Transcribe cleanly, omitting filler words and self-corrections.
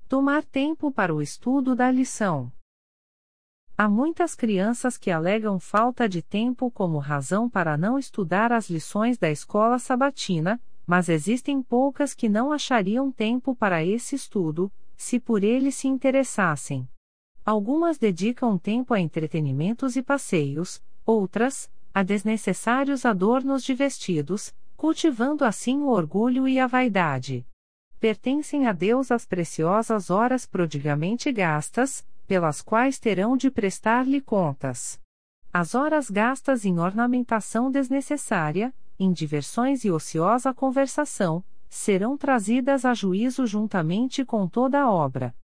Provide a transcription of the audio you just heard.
Tomar tempo para o estudo da lição. Há muitas crianças que alegam falta de tempo como razão para não estudar as lições da escola sabatina, mas existem poucas que não achariam tempo para esse estudo, se por ele se interessassem. Algumas dedicam tempo a entretenimentos e passeios, outras, a desnecessários adornos de vestidos, cultivando assim o orgulho e a vaidade. Pertencem a Deus as preciosas horas prodigamente gastas, pelas quais terão de prestar-lhe contas. As horas gastas em ornamentação desnecessária, em diversões e ociosa conversação, serão trazidas a juízo juntamente com toda a obra.